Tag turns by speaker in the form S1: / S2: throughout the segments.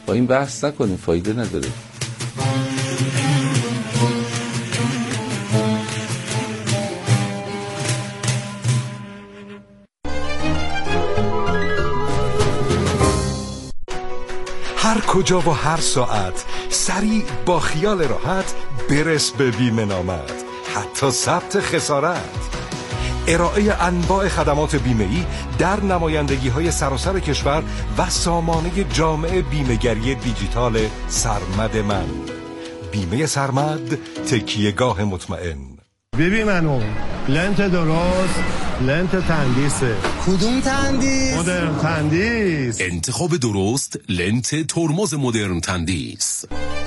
S1: با این بحث نکنیم، فایده نداره.
S2: هر کجا و هر ساعت سریع با خیال راحت برس به بیمه نامت، حتی ثبت خسارت، ارائه انواع خدمات بیمه‌ای در نمایندگی‌های سراسر کشور و سامانه جامع بیمه‌گری دیجیتال سرمد من. بیمه سرمد، تکیهگاه مطمئن.
S3: ببین منو لنت درست، لنت تندیسه.
S4: کدوم تندیس؟
S3: مدرن تندیس.
S5: انتخاب درست، لنت ترمز مدرن تندیس.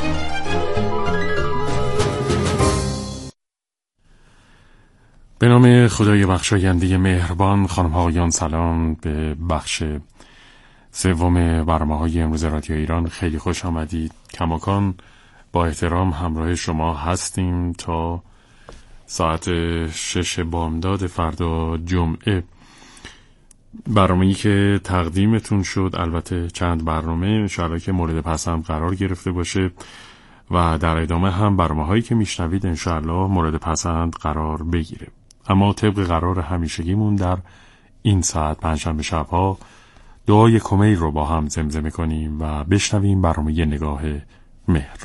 S6: به نام خدای بخشاینده مهربان. خانم ها آقایان سلام به بخش سوم برنامه‌های امروز رادیو ایران. خیلی خوش آمدید. کماکان با احترام همراه شما هستیم تا ساعت 6 بامداد فردا جمعه. برنامه‌ای که تقدیمتون شد، البته چند برنامه انشاءالله که مورد پسند قرار گرفته باشه و در ادامه هم برنامه‌هایی که میشنوید انشاءالله مورد پسند قرار بگیره. اما طبق قرار همیشگیمون در این ساعت پنجشنبه شب‌ها دعای کمیل رو با هم زمزمه کنیم و بشنویم برنامه نگاه مهر.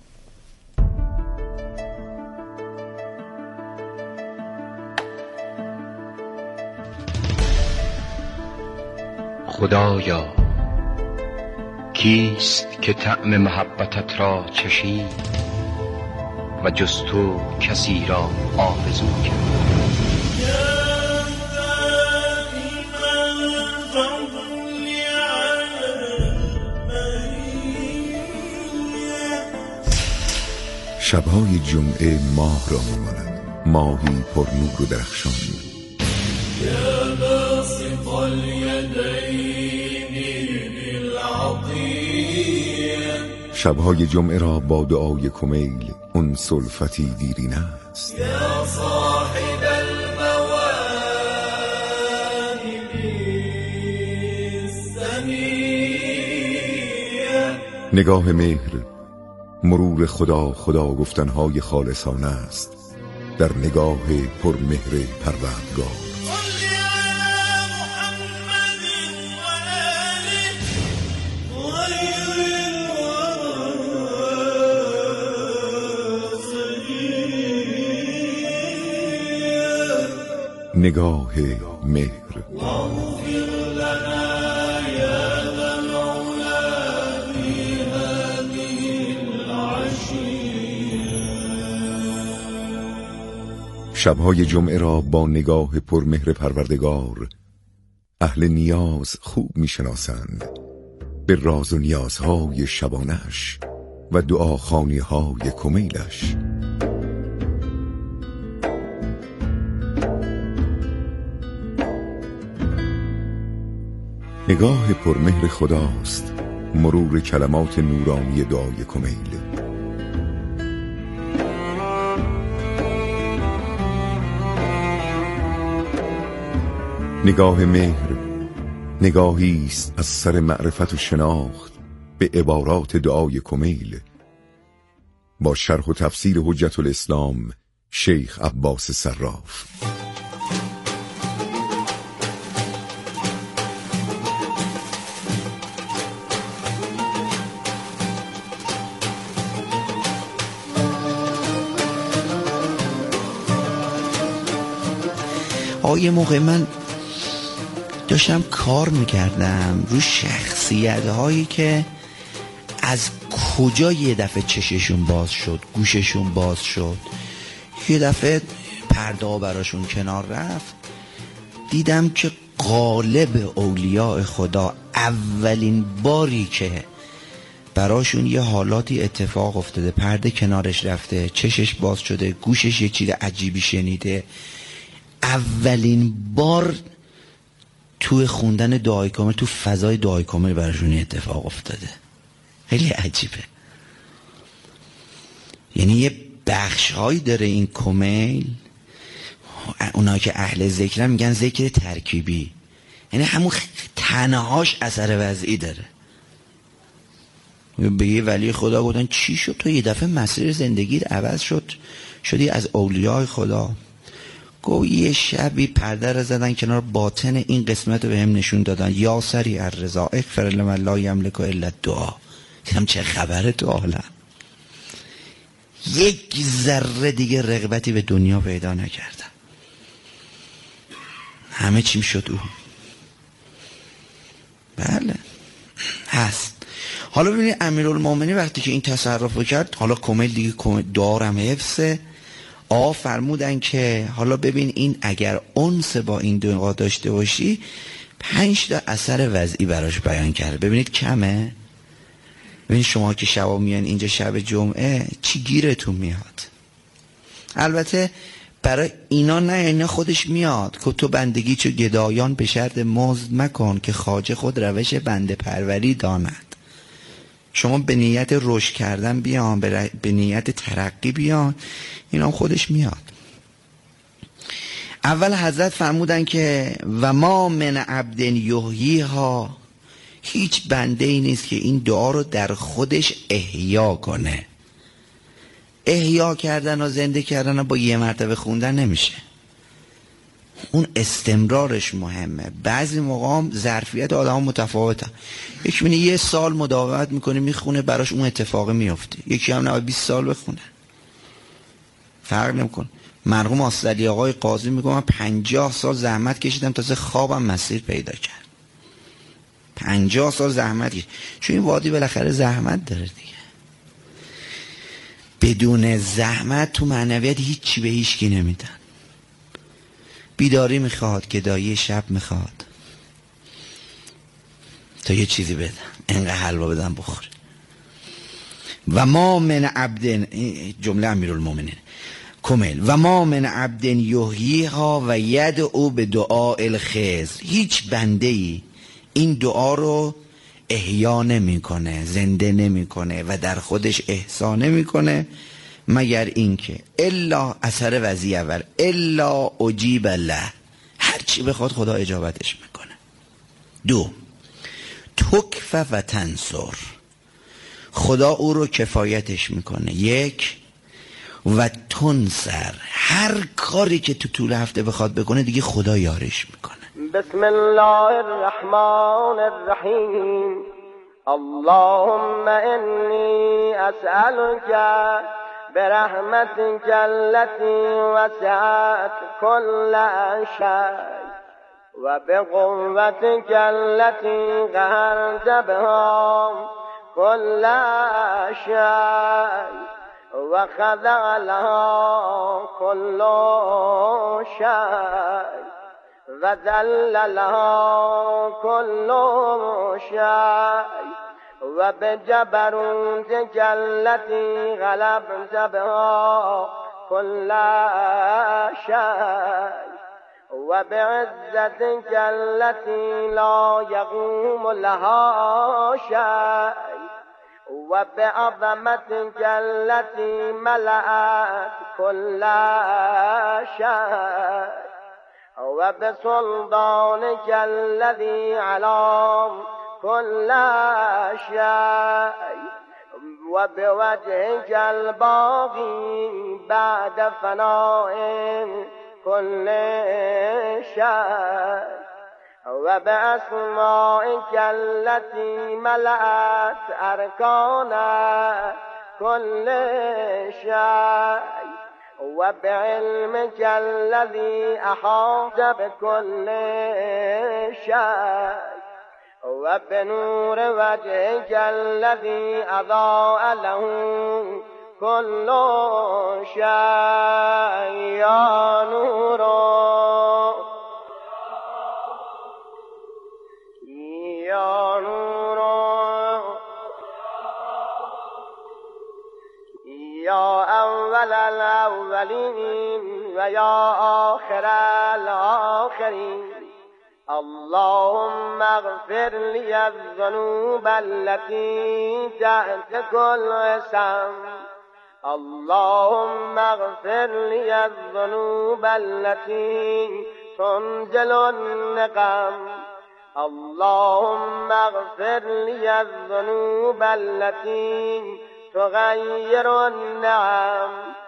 S7: خدایا کیست که طعم محبتت را چشید و جز تو کسی را آرزو کرد.
S8: شب‌های جمعه ماه را می‌مانم، ماهی پر نور و درخشان.
S9: یا باسط الیدین بالعطیه.
S8: شب‌های جمعه را با دعای کمیل انس الفتی دیرینه است.
S9: یا صاحب المواهب السمیه.
S8: نگاه مهر، مرور خدا گفتنهای خالصانه است در نگاه پرمهر پروردگار. نگاه مهر. شب‌های جمعه را با نگاه پرمهر پروردگار اهل نیاز خوب می‌شناسند، به راز و نیازهای شبانش و دعاخوانی‌های کمیلش. نگاه پرمهر خداست مرور کلمات نورانی دعای کمیل. نگاه مهر نگاهی است از سر معرفت و شناخت به عبارات دعای کمیل با شرح و تفسیر حجت الاسلام شیخ عباس صراف.
S4: یه موقع من داشتم کار میکردم رو شخصیت هایی که از کجا یه دفعه چششون باز شد، گوششون باز شد، یه دفعه پرده ها براشون کنار رفت. دیدم که غالب اولیاء خدا اولین باری که براشون یه حالاتی اتفاق افتاده، پرده کنارش رفته، چشش باز شده، گوشش یه چیز عجیبی شنیده، اولین بار توی خوندن دعای کامل، تو فضای دعای کامل براشون اتفاق افتاده. خیلی عجیبه. یعنی یه بخش هایی داره این کمیل، اونا که اهل ذکرن میگن ذکر ترکیبی، یعنی همون تنهاش اثر وضعی داره. به یه ولی خدا گفتن چی شد تو یه دفعه مسیر زندگیت عوض شدی از اولیای خدا؟ گفت یه شبی پرده رو زدن کنار، باطن این قسمت رو به هم نشون دادن، یا سریع الرضا اغفر لمن لا یملک الا الدعا. دیدم چه خبره تو عالم. یک ذره دیگه رغبتی به دنیا پیدا نکردم، همه چیم شد او. بله هست. حالا ببینید امیرالمومنین وقتی که این تصرف کرد، حالا کمیل دیگه دارم حفظه، فرمودن که حالا ببین این اگر انس با این دعا داشته باشی 5 تا اثر وضعی براش بیان کرده. ببینید کمه؟ ببینید شما که شبا میان اینجا شب جمعه چی گیرتون میاد؟ البته برای اینا خودش میاد که تو بندگی چو گدایان به شرط مزد مکن که خواجه خود روش بنده پروری داند. شما به نیت رشد کردن بیان، به نیت ترقی بیان، اینا خودش میاد. اول حضرت فرمودن که و ما من عبد یحییها، هیچ بنده ای نیست که این دعا رو در خودش احیا کنه. احیا کردن و زنده کردن با یه مرتبه خوندن نمیشه، اون استمرارش مهمه. بعضی موقع هم ظرفیت آدم متفاوته، یکی میونه 1 سال مداومت میکنه میخونه براش اون اتفاق میفته، یکی هم 20 سال بخونه فرق نمیکنه. مرحوم آصدلی آقای قاضی میگه من 50 سال زحمت کشیدم تازه خوابم مسیر پیدا کرد. 50 سال زحمت کشید، چون این وادی بالاخره زحمت داره دیگه. بدون زحمت تو معنویت هیچی به هیچکی نمیدن. بیداری میخواد، گدایی شب میخواد، تا یه چیزی بدن، انقدر حلوا بدن بخوره. و ما من عبد، جمله امیرالمومنین کمل، و ما من عبد یحییها و یدعو به دعاء الخضر، هیچ بنده ای این دعا رو احیا نمیکنه، زنده نمیکنه و در خودش احسا نمیکنه مگر اینکه الا اثر وضعی اول الا اجیب له، هر چی بخواد خدا اجابتش میکنه. 2 تکفه و تنصر، خدا او رو کفایتش میکنه. 1 و تنصر، هر کاری که تو طول هفته بخواد بکنه دیگه خدا یارش میکنه.
S10: بسم الله الرحمن الرحیم. اللهم انی اسألك برحمتك التي وسعت كل شيء وبقوتك التي قهرت بها كل شيء وخضع لها كل شيء وذل لها كل شيء وبجبروتك التي غلبت بها كل شيء وبعزتك التي لا يقوم لها شيء وبعظمتك التي ملأت كل شيء وبسلطانك الذي على كل شيء وبوجهك الباقي بعد فناء كل شيء وبأسمائك التي ملأت أركان كل شيء وبعلمك الذي أحاط بكل شيء وبنور وجهك الذي أضاء له كل شيء يا نور يا نور يا أول الأولين ويا آخر الآخرين. اللهم اغفر لي الذنوب التي تحت كل اسم. اللهم اغفر لي الذنوب التي تنزل النقم. اللهم اغفر لي الذنوب التي تغير النعم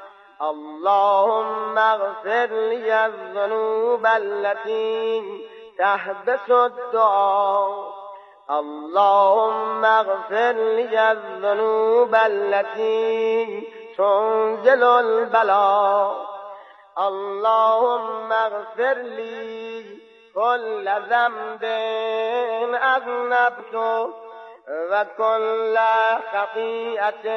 S10: اللهم اغفر لي الذنوب التي تحبس الدعاء اللهم اغفر لي الذنوب التي تنزل البلاء اللهم اغفر لي كل ذنب أذنبته وكل خطيئة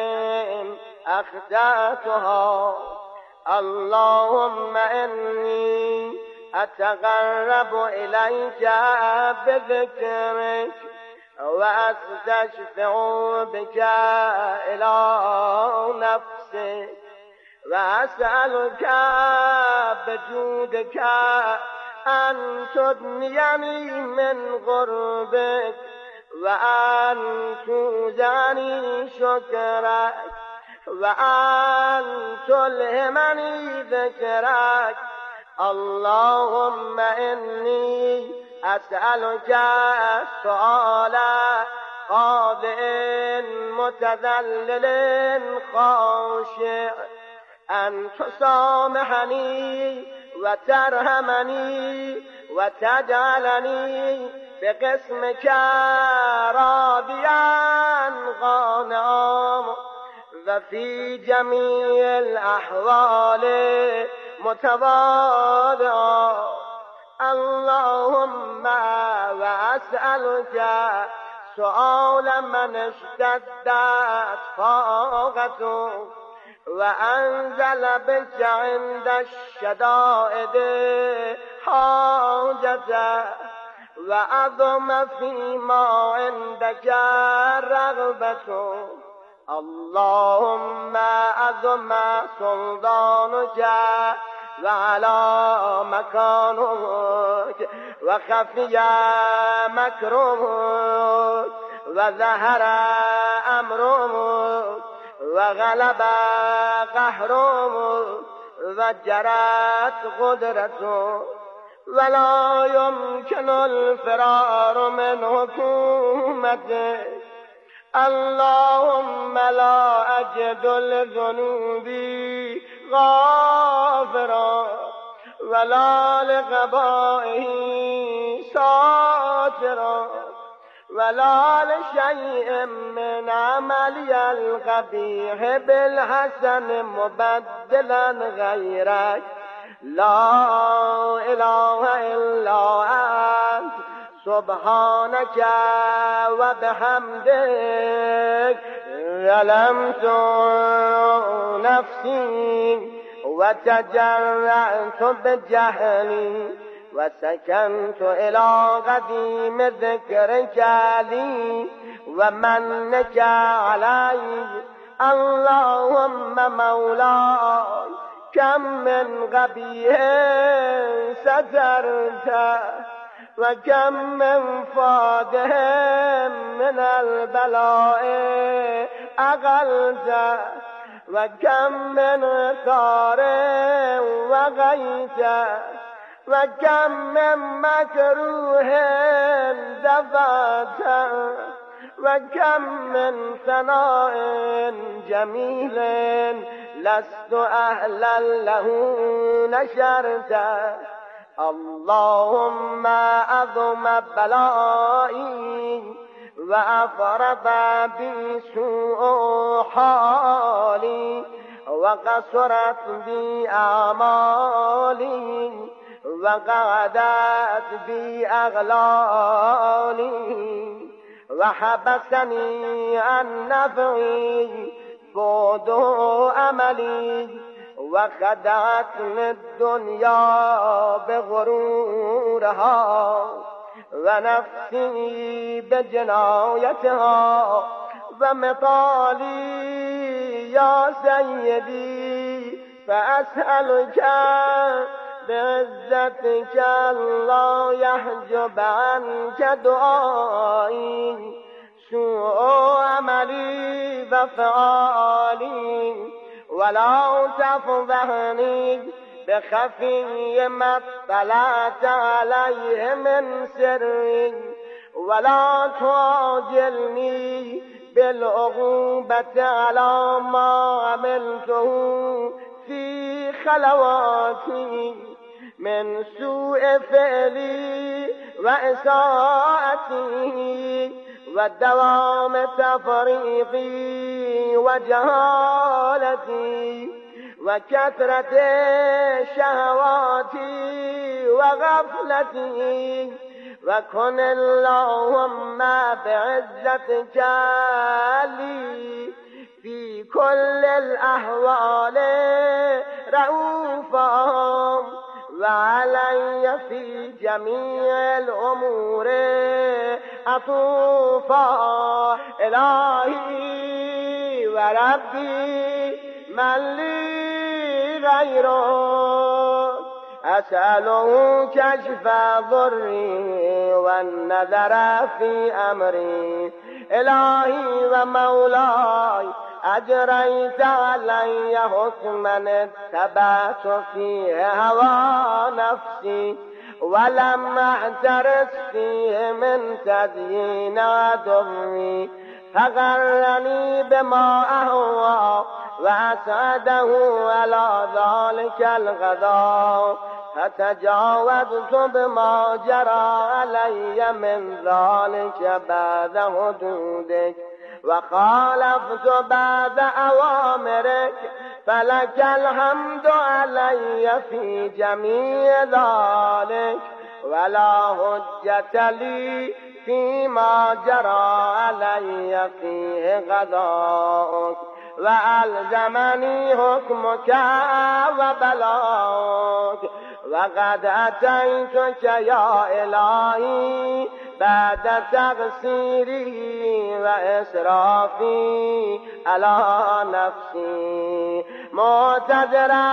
S10: أخطأتها اللهم إني أتقرب إليك بذكرك وأستشفع بك إلى نفسك وأسألك بجودك أن تدنيني من غربك وأن توزعني شكرك وأن تلهمني ذكرك اللهم إني أسألك سؤال خاضع متذلل خاشع أن تسامحني وترحمني وتجعلني بقسمك راضيا قانعا وفي جميع الأحوال متواضعا اللهم وأسألك سؤال من اشتدت طاقته وأنزل بك عند الشدائد حاجته وأظم فيما عندك رغبته اللهم أظم سلطانك وعلى مكانك وخفي مكرمك وظهر أمرك وغلب قهرك وجرت قدرته ولا يمكن الفرار من حكومتك اللهم لا أجد لذنوبي غافرا ولا لقبائه ساترا ولا لشيء من عملي القبيح بالحسن مبدلا غيرك لا إله إلا أنت سبحانك وبحمدك ظلمت نفسي وتجرعت بجهلي وسكنت إلى قديم ذكرك لي ومنك علي اللهم مولاي كم من قبيح سترته وكم من فاده من البلاء أغلته وكم من ثار وغيته وكم من مكروه دفعته وكم من ثناء جميل لست أهلا له نشرته اللهم أظم بلائي وأفرط بي سوء حالي وقصرت بي أعمالي وقعدت بي أغلالي وحبسني عن نفعي بعد أملي وخدعتني الدنيا بغرورها ونفسي بجنايتها ومطالي يا سيدي فأسألك بعزتك لا يحجب عنك دعائي سوء عملي وفعالي ولا تفضحني بخفي ما اطلعت عليه من سري ولا تعجلني بالعقوبة على ما عملته في خلواتي من سوء فعلي وإساءتي ودوام تفريقي وجهالتي وكثرة شهواتي وغفلتي وكن اللهم بعزتك لي في كل الأحوال رؤوفا وعلي في جميع الأمور عطوفا إلهي وربي من لي غيره أسأله كشف ضري والنذر في أمري إلهي ومولاي أجريت علي حكما اتبعت فيه هوى نفسي ولم أعترف فيه من تدين عدوي فغرني بما أهوى وأسعده على ذلك الغداء فتجاوزت بما جرى علي من ذلك بعد حدودك وخالفت بعد أوامرك فلك الحمد علي في جميع ذلك ولا حجة لي فيما جرى علي فيه غضاءك وألزمني حكمك وبلاغك وقد أتيتك يا إلهي بعد تقصيري وإسرافي على نفسي معتذرا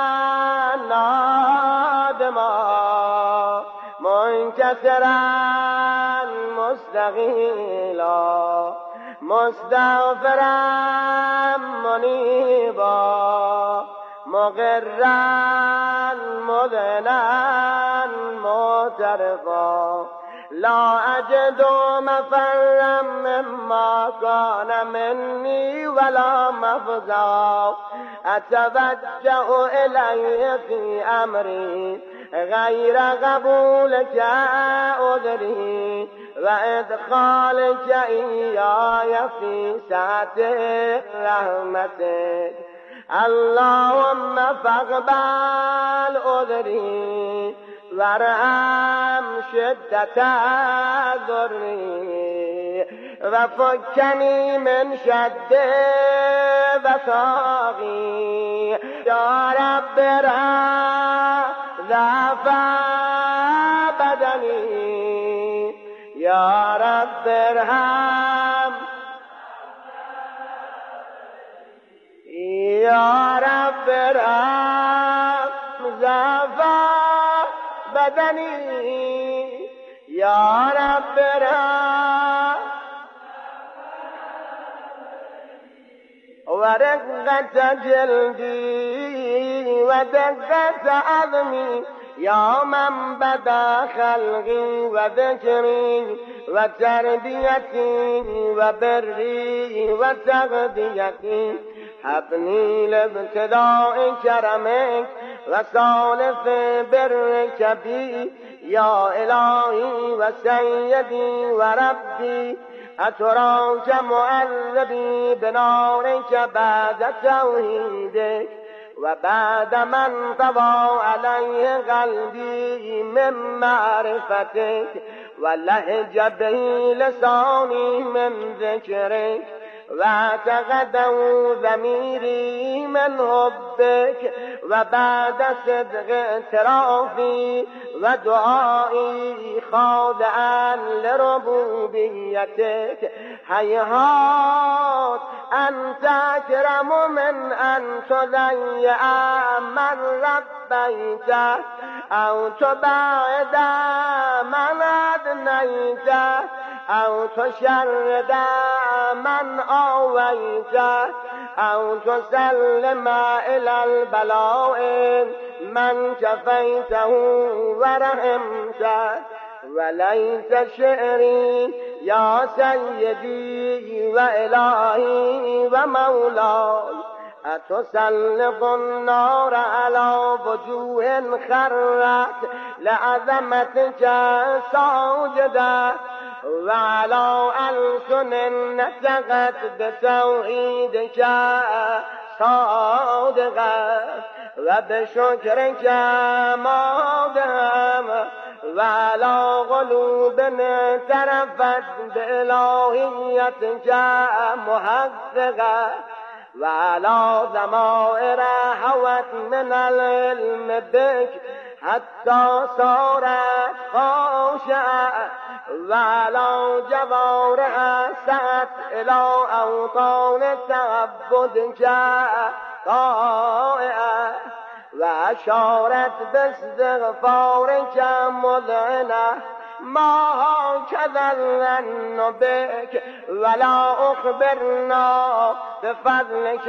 S10: نادما منكسرا مستغيلا مستغفرا منيبا مغرا مذنا معترفا لا أجد مفرا مما كان مني ولا مفزا أتوجه إليه في أمري غير قبولك أدري وإدخالك إياي في سعة رحمتك اللهم فاقبل أدري وارحم شدة ضري وفكني من شد وثاقي يا رب ارحم ضعف بدني يا رب ارحم يا رب ارحم ضعف بدني يا رب ارحم ورقة جلدي ودقة عظمي يا من بدا خلقي وذكري وتربيتي وبري وتغذيتي حبني لابتداء كرمك وصالف برك بي يا إلهي وسيدي وربي أتراك معذبي بنارك بعد توحيدك وبعد من طبع عليه قلبي من معرفتك ولهج به لساني من ذكرك واعتقدوا ضميري من حبك وبعد صدق اعترافي ودعائي خاضعا لربوبيتك هيهات أن تكرم من أن تضيع من ربيته أو تبعد من أدنيته أو تشرد من آويته أو تسلم إلى البلاء من كفيته ورحمته وليت شعري يا سيدي وإلهي ومولاي أتسلط النار على وجوه خرت لعظمتك ساجدة وعلى ألسن نطقت بتوحيدك صادقة وبشكرك مادم وعلى قلوب اعترفت بإلهيتك محققة وعلى ضمائر هوت من العلم بك حتى صارت خاشعة وعلى جوارح سعت إلى أوطان تعبدك طائعة وأشارت باستغفارك مذعنة ما هكذا الظن بك ولا أخبرنا بفضلك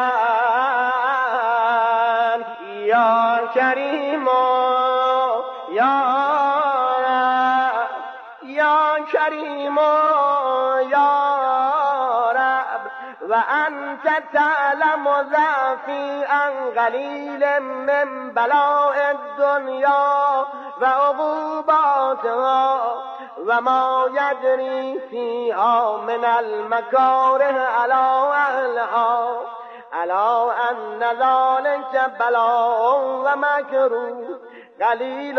S10: يا كريم يا رب يا كريم يا رب وأنت تعلم ضعفي عن قليل من بلاء الدنيا وعقوباتها وما يجري فيها من المكاره على أهلها على أن ذلك بلاء ومكروه قليل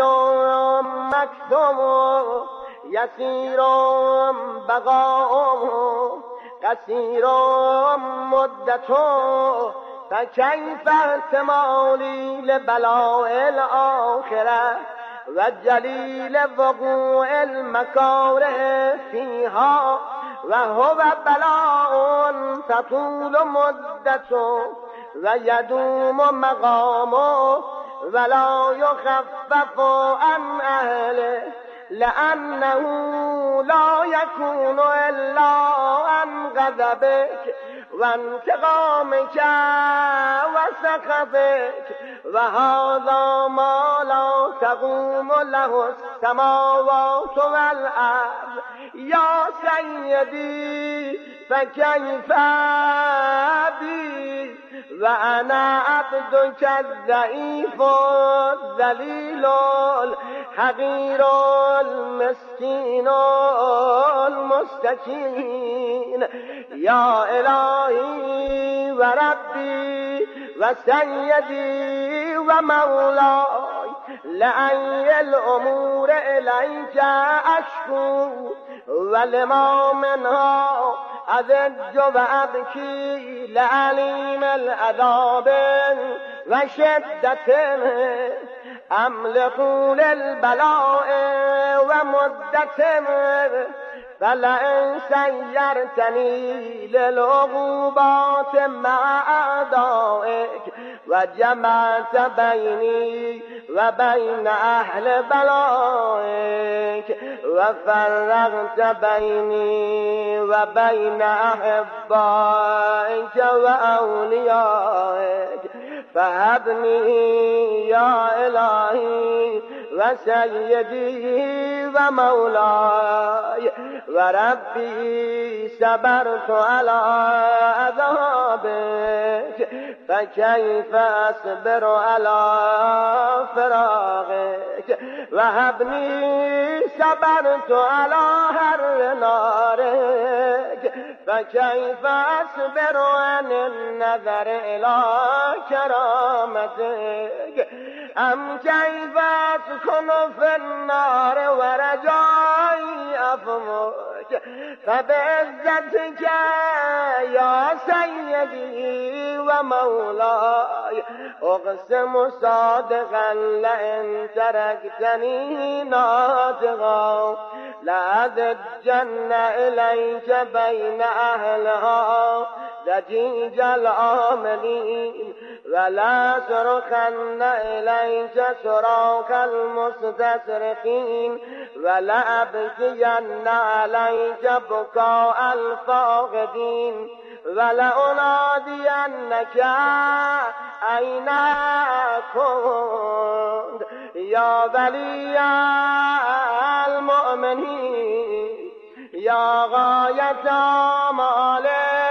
S10: مكتوم يسير بقاؤه قصير مدته فكيف احتمالي لبلاء الآخرة وجليل وقوع المكاره فيها وهو بلاء تطول مدته ويدوم مقامه ولا يخفف عن أهله لأنه لا يكون إلا عن غضبك وانتقامك وسخطك وهذا ما لا تقوم له السماوات والأرض يا سيدي فكيف بي وأنا عبدك الضعيف الذليل الحقير المسكين المستكين يا إلهي وربي وسيدي ومولاي لأي الأمور إليك أشكو ولما منها أذج وأبكي لعليم العذاب وشدة أملك للبلاء ومدة فلئن سيرتني للعقوبات مع أعدائك وجمعت بيني وبين أهل بلائك وفرغت بيني وبين أحبائك وأوليائك فهبني يا إلهي وسيدي ومولاي وربي صبرت على عذابك فكيف أصبر على فراقك وهبني صبرت على حر نارك فكيف أصبر عن النظر إلى كرامتك أم كيف أسكن في النار ورجائي أفمك فبعزتك يا سيدي ومولاي أقسم صادقا لئن تركتني ناطقا لأذجن إليك بين أهلها ضجيج العاملين ولا صرخن إليك صراخ المستصرخين ولا أبكين عليك بكاء الفاقدين ولا أنادينك أين كنت یا ولی المؤمنین یا غایت آمال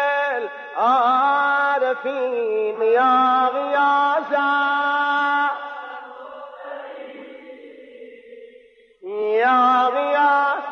S10: العارفین یا غیاث یا غیاث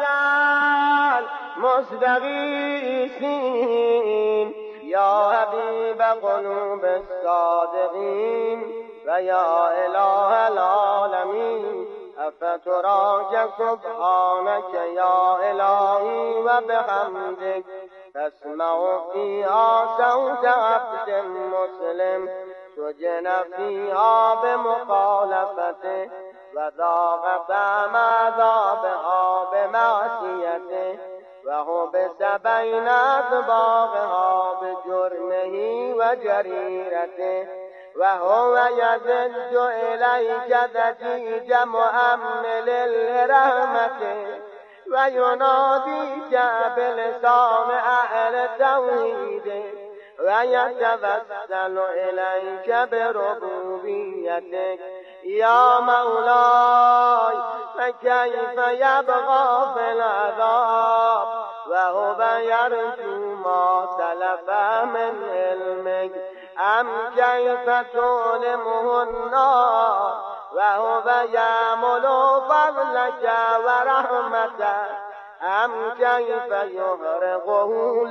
S10: المستغیثین یا حبیب قلوب الصادقین و یا اله العالمین افتراک سبحانک یا الهی و بحمدک تسمع فیها صوت عبد مسلم سجن فیها بمخالفته و ذاق طعم عذابها بمعصیته و حبس بین اطباقها بجرمه و جریرته و هو یزج الیک ضجیج مؤمل الرحمته و ینادیک بلسان اهل توحیده و یتوسل الیک بربوبیتک یا مولای فکیف یبقی فی العذاب و هو یرجو ما سلف من علمک ام کیف تولمه النار و هو یعمل فضلک و رحمتک ام کیف یحرقه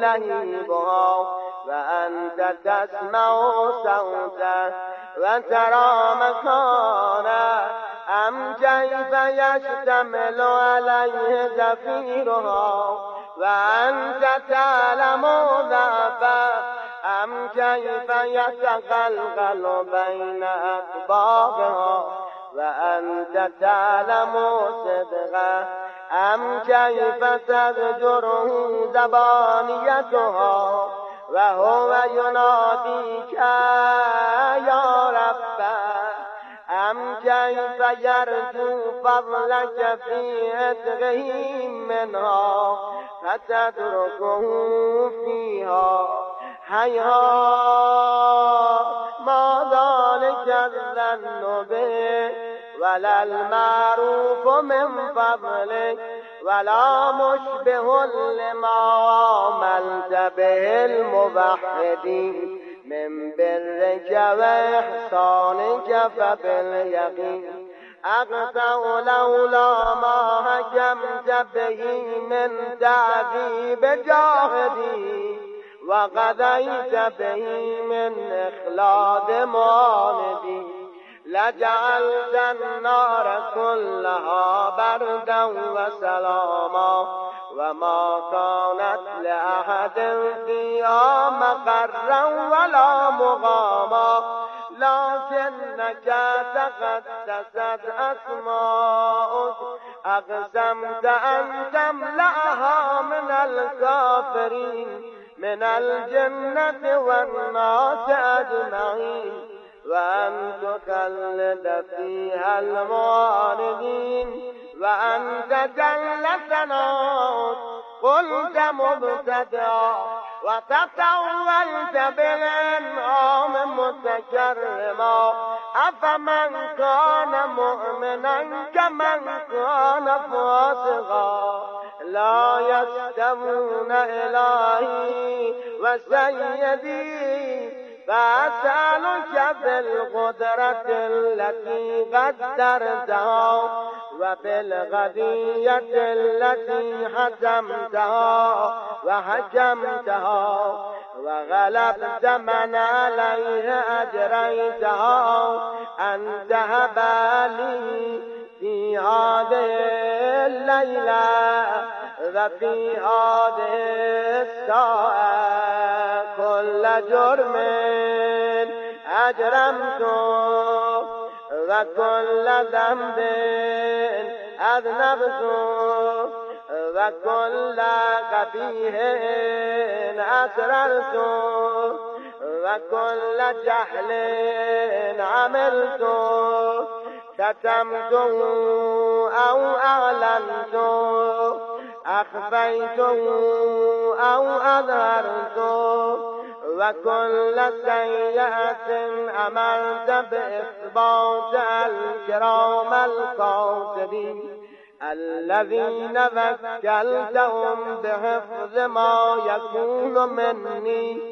S10: لهیبها و انت تسمع صوته و ترى مکانه ام کیف یشتمل علیه زفیرها و انت تعلم ضعفه ام کیف یتقلقل بین اطباقها و انت تعلم صدقه ام کیف تزجره زبانیتها و هو ینادیک یا ربه ام کیف یرجو فضلک فی عتقه منها فتترکه فیها هیها ما ذلک الظن به ولا المعروف من فضلک ولا مشبه لما عملت به الموحدین من برك وإحسانك فباليقين أقطع لولا ما حكمت به من تعذيب جاهدي وقضيت به من إخلاد معاندي لجعلت النار كلها بردا وسلاما وما كانت لأحد فيها مقرا ولا مقاما لكنك تقدست أسماؤك أقسمت أن تملأها من الكافرين من الجنة والناس أجمعين وأن تخلد فيها المعاندين وأن جل ثناؤك قلت مبتدعا وتطولت بالإنعام متكرما أفمن كان مؤمنا كمن كان فاسقا لا يستوون إلهي وسيدي فأسألك بالقدرة التي قدرتها وبالغدية التي حكمتها وحكمتها وغلبت من عليه أجريتها أن تهب لي في هذه الليلة وفي هذه الساعة كل جرم أجرمته وكل ذنب أذنبته وكل قبيح أسررته وكل جهل عملته كتمته أو أعلنته أخفيته أو أظهرته وكل سيئة أمرت بإثبات الكرام الكاتبين الذين وكلتهم بحفظ ما يكون مني